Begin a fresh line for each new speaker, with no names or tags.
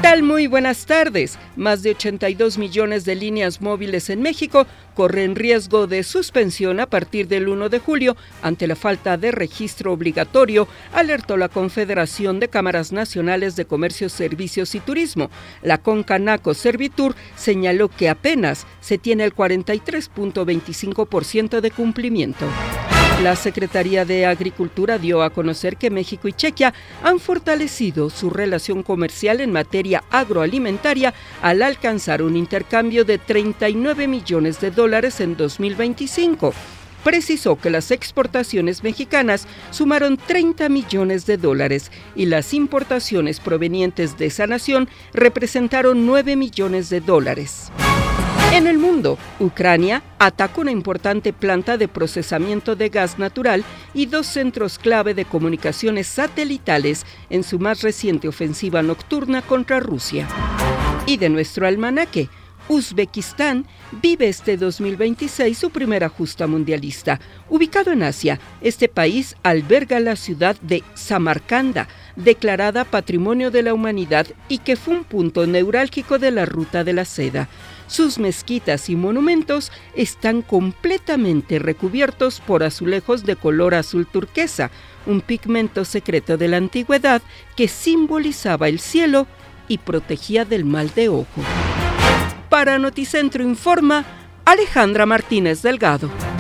tal? Muy buenas tardes. Más de 82 millones de líneas móviles en México corren riesgo de suspensión a partir del 1 de julio ante la falta de registro obligatorio, alertó la Confederación de Cámaras Nacionales de Comercio, Servicios y Turismo. La Concanaco Servitur señaló que apenas se tiene el 43.25% de cumplimiento. La Secretaría de Agricultura dio a conocer que México y Chequia han fortalecido su relación comercial en materia agroalimentaria al alcanzar un intercambio de $39 millones en 2025. Precisó que las exportaciones mexicanas sumaron $30 millones y las importaciones provenientes de esa nación representaron $9 millones. En el mundo, Ucrania atacó una importante planta de procesamiento de gas natural y 2 centros clave de comunicaciones satelitales en su más reciente ofensiva nocturna contra Rusia. Y de nuestro almanaque, Uzbekistán vive este 2026 su primera justa mundialista. Ubicado en Asia, este país alberga la ciudad de Samarcanda, declarada Patrimonio de la Humanidad y que fue un punto neurálgico de la Ruta de la Seda. Sus mezquitas y monumentos están completamente recubiertos por azulejos de color azul turquesa, un pigmento secreto de la antigüedad que simbolizaba el cielo y protegía del mal de ojo. Para Noticentro Informa, Alejandra Martínez Delgado.